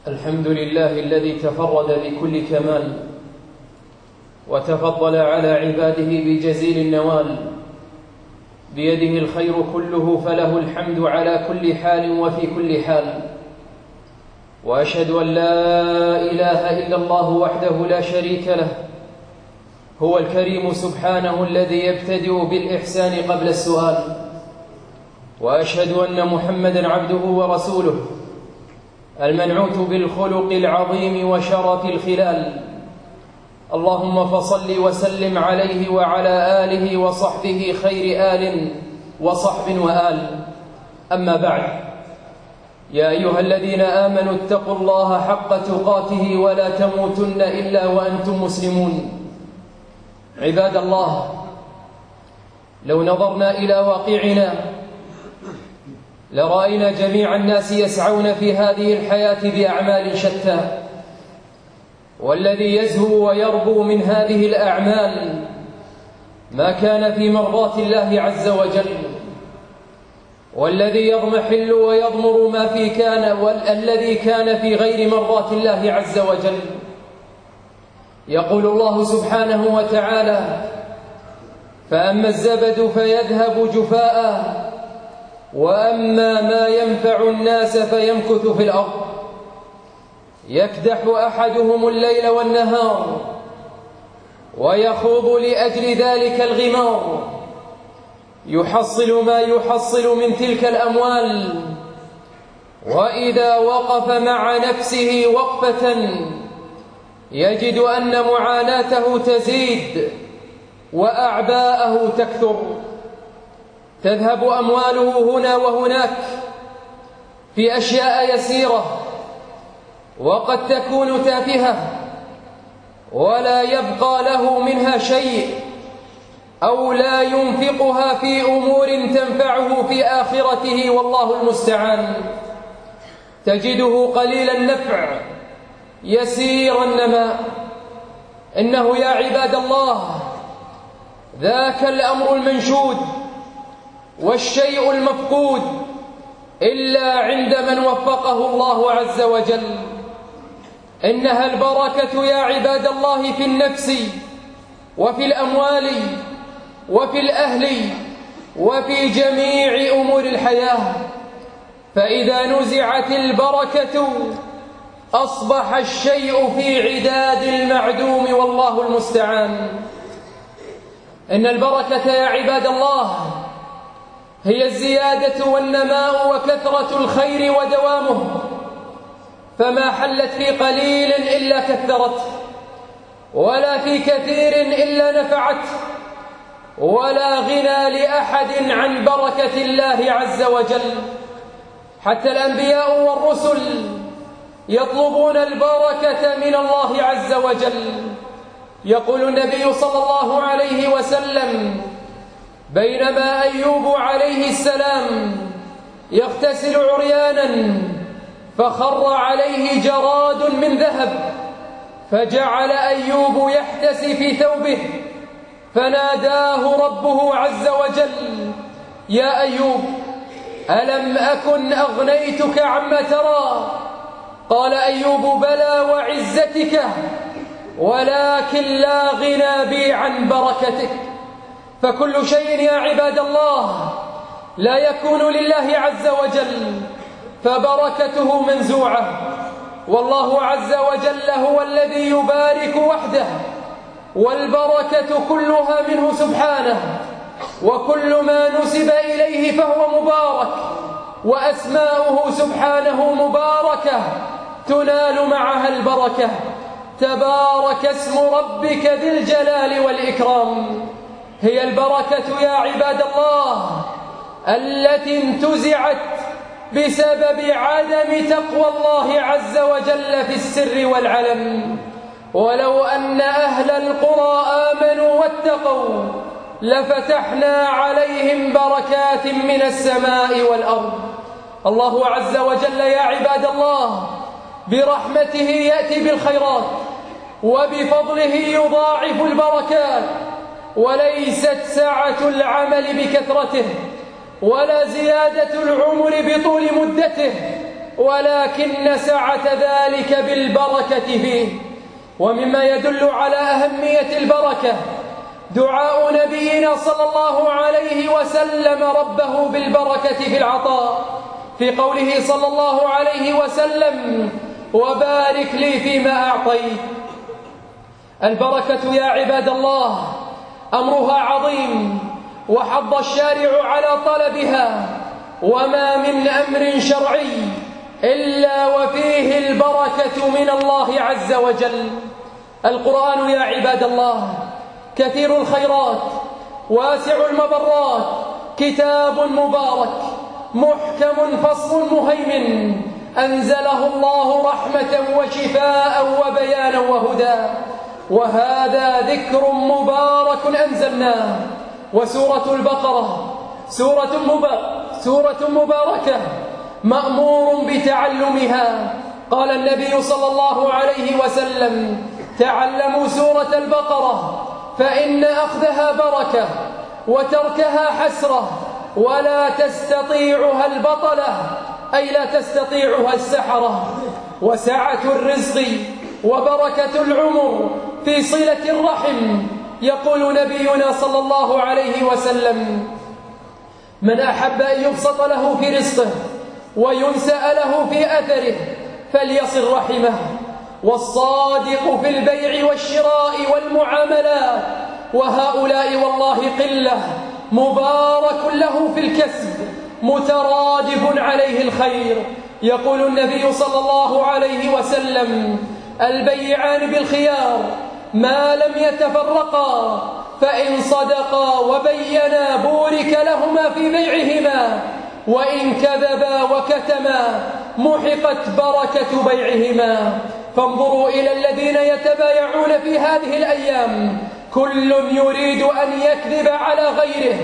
الحمد لله الذي تفرد بكل كمال وتفضل على عباده بجزيل النوال، بيده الخير كله فله الحمد على كل حال وفي كل حال. وأشهد أن لا إله إلا الله وحده لا شريك له، هو الكريم سبحانه الذي يبتدئ بالإحسان قبل السؤال. وأشهد أن محمدًا عبده ورسوله المنعوت بالخلق العظيم وشرف الخلال. اللهم فصل وسلم عليه وعلى آله وصحبه خير آل وصحب وآل. أما بعد، يا أيها الذين آمنوا اتقوا الله حق تقاته ولا تموتن إلا وأنتم مسلمون. عباد الله، لو نظرنا إلى واقعنا لرأينا جميع الناس يسعون في هذه الحياة بأعمال شتى، والذي يزهو ويربو من هذه الأعمال ما كان في مرضاة الله عز وجل، والذي يضمحل ويضمر ما في كان والذي كان في غير مرضاة الله عز وجل. يقول الله سبحانه وتعالى: فأما الزبد فيذهب جفاء وأما ما ينفع الناس فيمكث في الأرض يكدح أحدهم الليل والنهار ويخوض لأجل ذلك الغمار، يحصل ما يحصل من تلك الأموال، وإذا وقف مع نفسه وقفة يجد أن معاناته تزيد وأعباءه تكثر. تذهب أمواله هنا وهناك في أشياء يسيرة وقد تكون تافهة ولا يبقى له منها شيء، أو لا ينفقها في أمور تنفعه في آخرته، والله المستعان. تجده قليل النفع يسير النماء. إنه يا عباد الله ذاك الأمر المنشود والشيء المفقود إلا عند من وفقه الله عز وجل. إنها البركة يا عباد الله في النفس وفي الأموال وفي الأهل وفي جميع أمور الحياة. فإذا نزعت البركة أصبح الشيء في عداد المعدوم، والله المستعان. إن البركة يا عباد الله هي الزيادة والنماء وكثرة الخير ودوامه، فما حلت في قليل إلا كثرته، ولا في كثير إلا نفعته، ولا غنى لأحد عن بركة الله عز وجل. حتى الأنبياء والرسل يطلبون البركة من الله عز وجل. يقول النبي صلى الله عليه وسلم: بينما أيوب عليه السلام يغتسل عريانا فخر عليه جراد من ذهب، فجعل أيوب يحتسي في ثوبه، فناداه ربه عز وجل: يا أيوب، ألم أكن أغنيتك عما ترى؟ قال أيوب: بلى وعزتك، ولكن لا غنى بي عن بركتك. فكل شيء يا عباد الله لا يكون لله عز وجل فبركته منزوعة، والله عز وجل هو الذي يبارك وحده، والبركة كلها منه سبحانه، وكل ما نسب إليه فهو مبارك، وأسماؤه سبحانه مباركة تنال معها البركة. تبارك اسم ربك ذي الجلال والإكرام. هي البركة يا عباد الله التي انتزعت بسبب عدم تقوى الله عز وجل في السر والعلن. ولو أن أهل القرى آمنوا واتقوا لفتحنا عليهم بركات من السماء والأرض. الله عز وجل يا عباد الله برحمته يأتي بالخيرات، وبفضله يضاعف البركات، وليست سعة العمل بكثرته، ولا زيادة العمر بطول مدته، ولكن سعة ذلك بالبركة فيه. ومما يدل على أهمية البركة دعاء نبينا صلى الله عليه وسلم ربه بالبركة في العطاء، في قوله صلى الله عليه وسلم: وبارك لي فيما أعطيت. البركة يا عباد الله أمرها عظيم، وحض الشارع على طلبها، وما من أمر شرعي إلا وفيه البركة من الله عز وجل. القرآن يا عباد الله كثير الخيرات واسع المبرات، كتاب مبارك محكم فصل مهيمن، أنزله الله رحمة وشفاء وبيانا وهدى. وهذا ذكر مبارك أنزلناه. وسورة البقرة سورة مباركة مأمور بتعلمها. قال النبي صلى الله عليه وسلم: تعلموا سورة البقرة فإن أخذها بركة وتركها حسرة، ولا تستطيعها البطلة، أي لا تستطيعها السحرة. وسعة الرزق وبركة العمر في صلة الرحم. يقول نبينا صلى الله عليه وسلم: من أحب أن يبسط له في رزقه وينسأ له في أثره فليصل رحمه. والصادق في البيع والشراء والمعاملات، وهؤلاء والله قلة، مبارك له في الكسب مترادف عليه الخير. يقول النبي صلى الله عليه وسلم: البيعان بالخيار ما لم يتفرقا، فإن صدقا وبينا بورك لهما في بيعهما، وإن كذبا وكتما محقت بركة بيعهما. فانظروا إلى الذين يتبايعون في هذه الأيام، كل يريد أن يكذب على غيره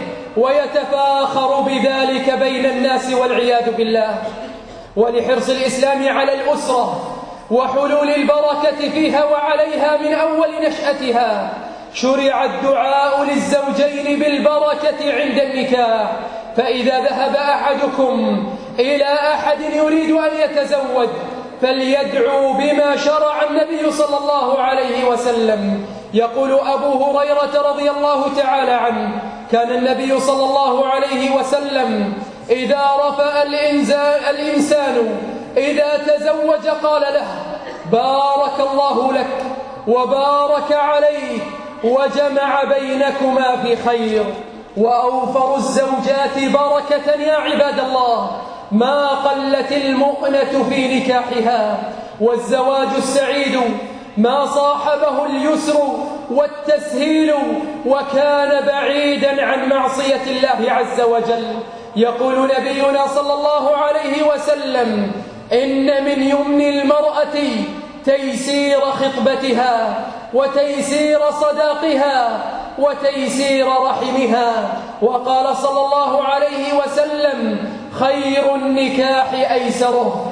ويتفاخر بذلك بين الناس والعياذ بالله. ولحرص الإسلام على الأسرة وحلول البركة فيها وعليها من أول نشأتها، شرع الدعاء للزوجين بالبركة عند النكاح. فإذا ذهب أحدكم إلى أحد يريد أن يتزوج فليدعو بما شرع النبي صلى الله عليه وسلم. يقول أبو هريرة رضي الله تعالى عنه: كان النبي صلى الله عليه وسلم إذا رفأ الإنسان إذا تزوج قال له: بارك الله لك وبارك عليك وجمع بينكما في خير. وأوفر الزوجات بركة يا عباد الله ما قلت المؤنة في نكاحها. والزواج السعيد ما صاحبه اليسر والتسهيل وكان بعيدا عن معصية الله عز وجل. يقول نبينا صلى الله عليه وسلم: إن من يمن المرأة تيسير خطبتها وتيسير صداقها وتيسير رحمها. وقال صلى الله عليه وسلم: خير النكاح أيسره.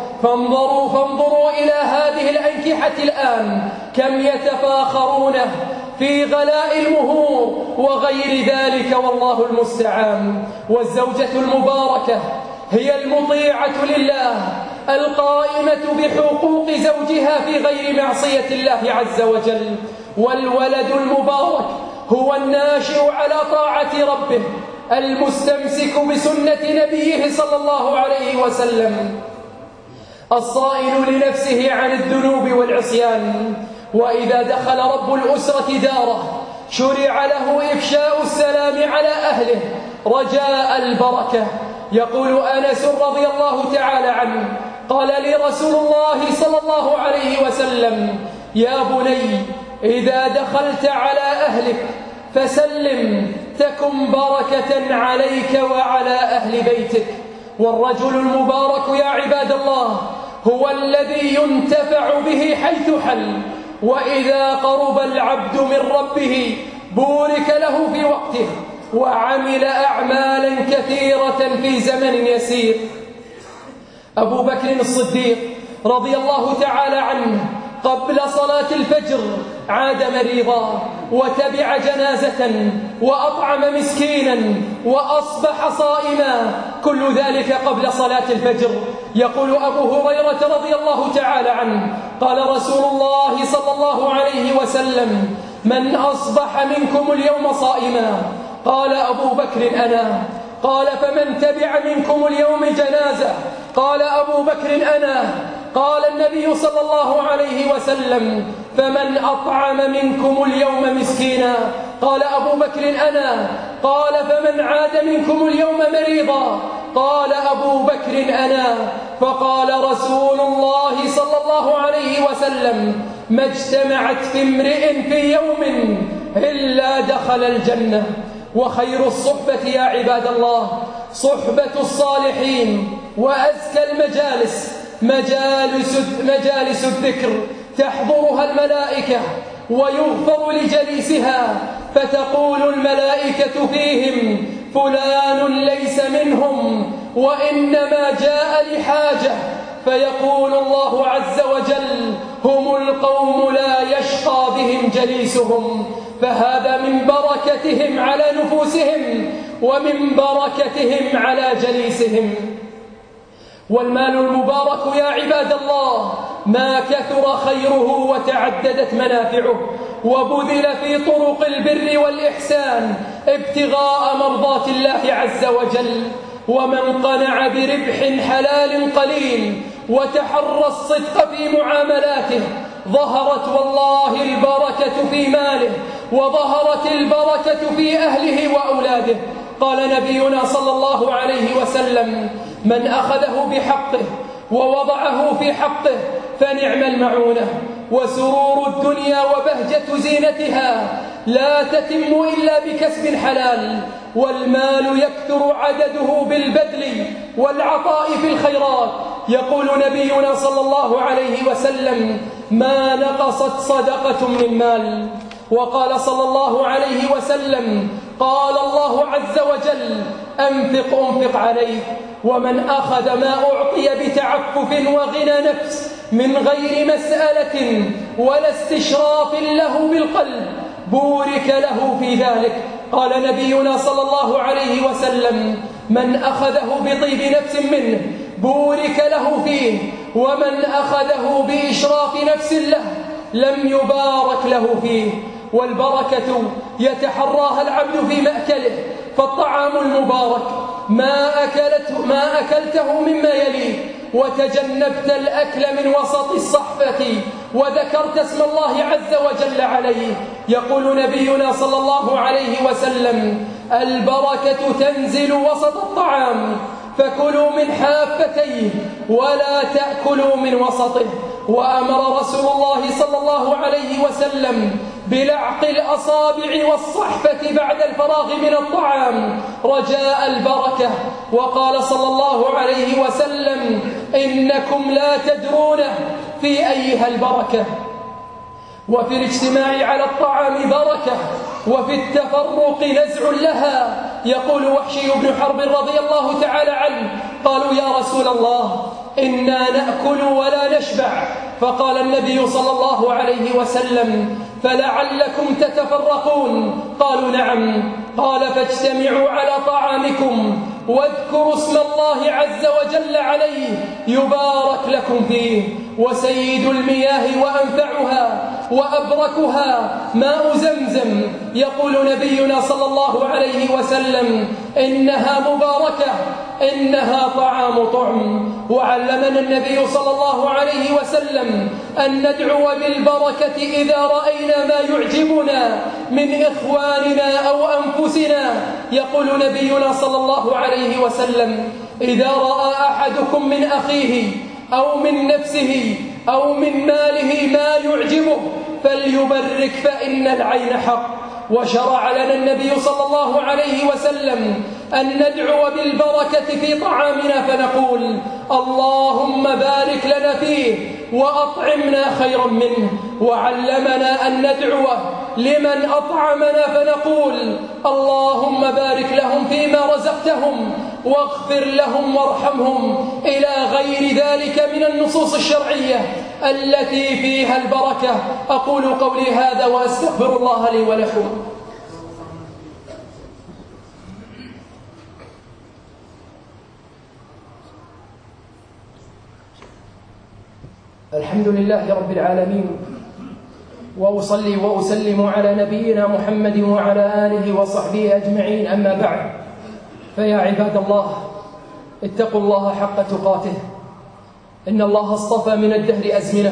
فانظروا إلى هذه الأنكحة الآن كم يتفاخرون في غلاء المهور وغير ذلك، والله المستعان. والزوجة المباركة هي المطيعة لله القائمة بحقوق زوجها في غير معصية الله عز وجل. والولد المبارك هو الناشئ على طاعة ربه المستمسك بسنة نبيه صلى الله عليه وسلم، الصائل لنفسه عن الذنوب والعصيان. وإذا دخل رب الأسرة داره شرع له إفشاء السلام على أهله رجاء البركة. يقول أنس رضي الله تعالى عنه: قال لي رسول الله صلى الله عليه وسلم: يا بني إذا دخلت على أهلك فسلم تكن بركة عليك وعلى أهل بيتك. والرجل المبارك يا عباد الله هو الذي ينتفع به حيث حل، وإذا قرب العبد من ربه بورك له في وقته وعمل أعمالا كثيرة في زمن يسير. أبو بكر الصديق رضي الله تعالى عنه قبل صلاة الفجر عاد مريضا وتبع جنازة وأطعم مسكينا وأصبح صائما كل ذلك قبل صلاة الفجر. يقول أبو هريرة رضي الله تعالى عنه قال رسول الله صلى الله عليه وسلم: من أصبح منكم اليوم صائما؟ قال أبو بكر: أنا. قال: فمن تبع منكم اليوم جنازة؟ قال أبو بكر: أنا. قال النبي صلى الله عليه وسلم: فمن أطعم منكم اليوم مسكينا؟ قال أبو بكر: أنا. قال: فمن عاد منكم اليوم مريضا؟ قال أبو بكر: أنا. فقال رسول الله صلى الله عليه وسلم: ما اجتمعت في امرئ في يوم إلا دخل الجنة. وخير الصحبة يا عباد الله صحبة الصالحين، وأزكى المجالس مجالس الذكر تحضرها الملائكة ويغفر لجليسها، فتقول الملائكة فيهم: فلان ليس منهم وإنما جاء لحاجة. فيقول الله عز وجل: هم القوم لا يشقى بهم جليسهم. فهذا من بركتهم على نفوسهم ومن بركتهم على جليسهم. والمال المبارك يا عباد الله ما كثر خيره وتعددت منافعه وبذل في طرق البر والإحسان ابتغاء مرضات الله عز وجل. ومن قنع بربح حلال قليل وتحرى الصدق في معاملاته ظهرت والله البركة في ماله وظهرت البركة في أهله وأولاده. قال نبينا صلى الله عليه وسلم: من أخذه بحقه ووضعه في حقه فنعم المعونة. وسرور الدنيا وبهجة زينتها لا تتم إلا بكسب حلال، والمال يكثر عدده بالبذل والعطاء في الخيرات. يقول نبينا صلى الله عليه وسلم: ما نقصت صدقة من مال. وقال صلى الله عليه وسلم: قال الله عز وجل: أنفق عليه. ومن أخذ ما أعطي بتعفف وغنى نفس من غير مسألة ولا استشراف له بالقلب بورك له في ذلك. قال نبينا صلى الله عليه وسلم: من أخذه بطيب نفس منه بورك له فيه، ومن أخذه بإشراف نفس له لم يبارك له فيه. والبركة يتحراها العبد في مأكله، فالطعام المبارك ما أكلته مما يليه وتجنبت الأكل من وسط الصحفة وذكرت اسم الله عز وجل عليه. يقول نبينا صلى الله عليه وسلم: البركة تنزل وسط الطعام، فكلوا من حافتيه ولا تأكلوا من وسطه. وأمر رسول الله صلى الله عليه وسلم بلعق الأصابع والصحفة بعد الفراغ من الطعام رجاء البركة. وقال صلى الله عليه وسلم: إنكم لا تدرون في أيها البركة. وفي الاجتماع على الطعام بركة، وفي التفرق نزع لها. يقول وحشي بن حرب رضي الله تعالى عنه: قالوا يا رسول الله إنا نأكل ولا نشبع. فقال النبي صلى الله عليه وسلم: فلعلكم تتفرقون. قالوا نعم. قال: فاجتمعوا على طعامكم واذكروا اسم الله عز وجل عليه يبارك لكم فيه. وسيد المياه وأنفعها وأبركها ماء زمزم. يقول نبينا صلى الله عليه وسلم: إنها مباركة، إنها طعام طعم. وعلمنا النبي صلى الله عليه وسلم أن ندعو بالبركة إذا رأينا ما يعجبنا من إخواننا أو أنفسنا. يقول نبينا صلى الله عليه وسلم: إذا رأى أحدكم من أخيه أو من نفسه أو من ماله ما يعجبه فليبرك فإن العين حق. وشرع لنا النبي صلى الله عليه وسلم أن ندعو بالبركة في طعامنا فنقول: اللهم بارك لنا فيه وأطعمنا خيرا منه. وعلمنا أن ندعو لمن أطعمنا فنقول: اللهم بارك لهم فيما رزقتهم واغفر لهم وارحمهم، إلى غير ذلك من النصوص الشرعية التي فيها البركة. أقول قولي هذا وأستغفر الله لي ولكم. الحمد لله رب العالمين، وأصلي وأسلم على نبينا محمد وعلى آله وصحبه أجمعين، أما بعد، فيا عباد الله، اتقوا الله حق تقاته. إن الله اصطفى من الدهر أزمنة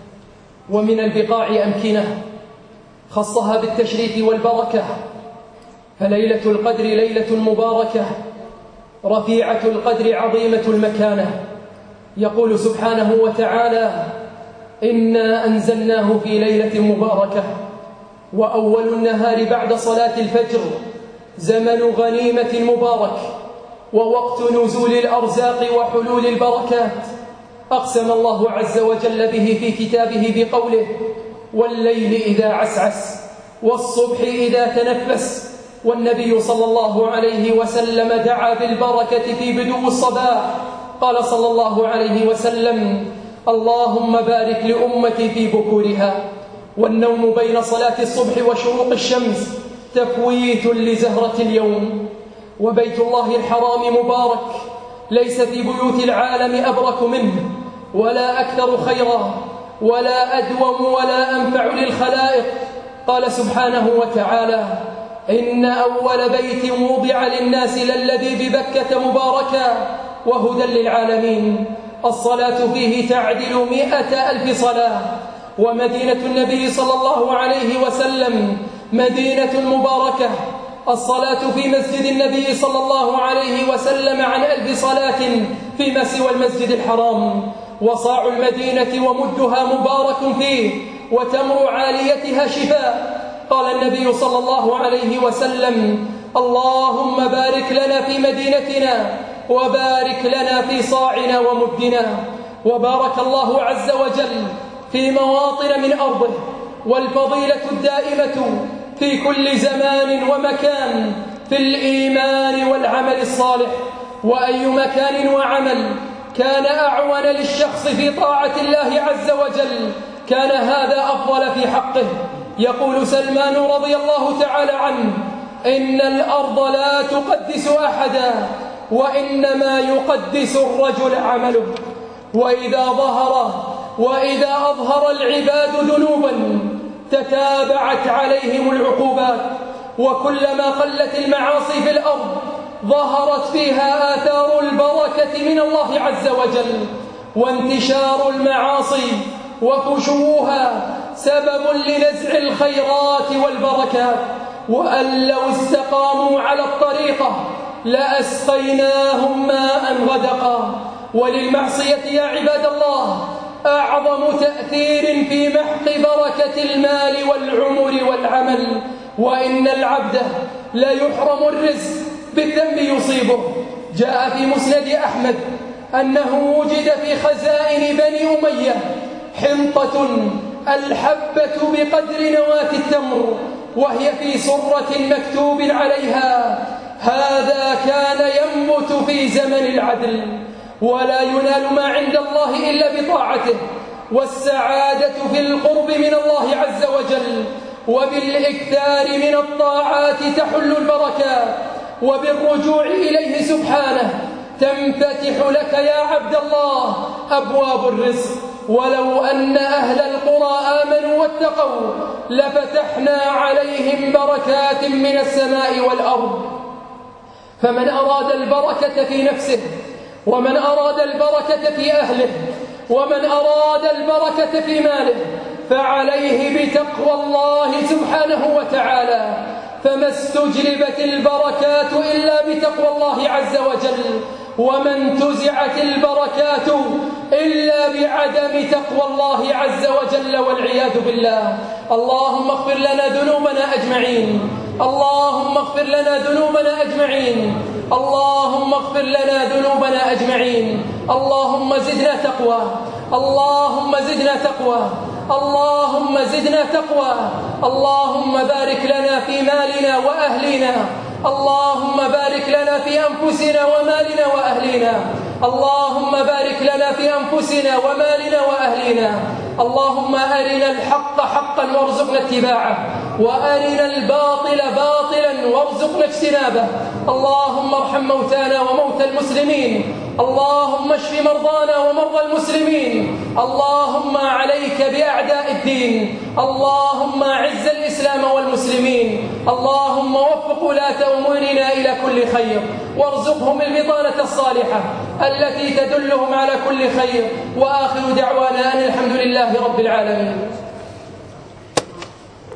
ومن البقاع أمكنة، خصها بالتشريف والبركة، فليلة القدر ليلة مباركة رفيعة القدر عظيمة المكانة. يقول سبحانه وتعالى: إنا أنزلناه في ليلة مباركة، وأول النهار بعد صلاة الفجر زمن غنيمة مبارك، ووقت نزول الأرزاق وحلول البركات. أقسم الله عز وجل به في كتابه بقوله: والليل إذا عسعس والصبح إذا تنفس. والنبي صلى الله عليه وسلم دعا بالبركة في بدو الصباح، قال صلى الله عليه وسلم: اللهم بارك لأمتي في بكورها. والنوم بين صلاة الصبح وشروق الشمس تفويت لزهرة اليوم. وبيت الله الحرام مبارك، ليس في بيوت العالم أبرك منه، ولا أكثر خيرا، ولا أدوم، ولا أنفع للخلائق. قال سبحانه وتعالى: إن أول بيت وضع للناس للذي ببكة مباركا وهدى للعالمين. الصلاة فيه تعدل 100,000 صلاة. ومدينة النبي صلى الله عليه وسلم مدينة مباركة، الصلاة في مسجد النبي صلى الله عليه وسلم عن 1000 صلاة فيما سوى المسجد الحرام. وصاع المدينة ومدها مبارك فيه، وتمر عاليتها شفاء. قال النبي صلى الله عليه وسلم: اللهم بارك لنا في مدينتنا، وبارك لنا في صاعنا ومدنا. وبارك الله عز وجل في مواطن من أرضه، والفضيلة الدائمة في كل زمان ومكان في الإيمان والعمل الصالح. وأي مكان وعمل كان أعون للشخص في طاعة الله عز وجل كان هذا أفضل في حقه. يقول سلمان رضي الله تعالى عنه: إن الأرض لا تقدس أحدا، وإنما يقدس الرجل عمله. وإذا أظهر العباد ذنوبا تتابعت عليهم العقوبات، وكلما قلت المعاصي في الأرض ظهرت فيها آثار البركة من الله عز وجل. وانتشار المعاصي وفشوها سبب لنزع الخيرات والبركات. وأن لو استقاموا على الطريقة لأسقيناهم ماء غدقا. وللمعصية يا عباد الله أعظم تأثير في محق بركة المال والعمر والعمل. وإن العبد لا يحرم الرزق بالذنب يصيبه. جاء في مسند أحمد أنه وجد في خزائن بني أمية حنطة الحبة بقدر نواة التمر، وهي في صرة مكتوب عليها: هذا كان ينبت في زمن العدل. ولا ينال ما عند الله إلا بطاعته. والسعادة في القرب من الله عز وجل، وبالإكثار من الطاعات تحل البركات، وبالرجوع إليه سبحانه تنفتح لك يا عبد الله أبواب الرزق. ولو أن أهل القرى آمنوا واتقوا لفتحنا عليهم بركات من السماء والأرض. فمن أراد البركة في نفسه، ومن أراد البركة في أهله، ومن أراد البركة في ماله، فعليه بتقوى الله سبحانه وتعالى. فما استجلبت البركات إلا بتقوى الله عز وجل، وما انتزعت البركات إلا بعدم تقوى الله عز وجل، والعياذ بالله. اللهم اغفر لنا ذنوبنا أجمعين، اللهم اغفر لنا ذنوبنا أجمعين، اللهم اغفر لنا ذنوبنا أجمعين. اللهم زدنا تقوى، اللهم زدنا تقوى، اللهم زدنا تقوى. اللهم بارك لنا في مالنا وأهلنا، اللهم بارك لنا في أنفسنا ومالنا وأهلنا، اللهم بارك لنا في أنفسنا ومالنا وأهلنا. اللهم أرنا الحق حقا وارزقنا اتباعه، وأرنا الباطل باطلا وارزقنا اجتنابه. اللهم ارحم موتانا وموتى المسلمين، اللهم اشف مرضانا ومرضى المسلمين. اللهم عليك بأعداء الدين. اللهم أعز الإسلام والمسلمين. اللهم وفق ولاة أمورنا إلى كل خير، وارزقهم البطانة الصالحة التي تدلهم على كل خير. وآخر دعوانا أن الحمد لله رب العالمين.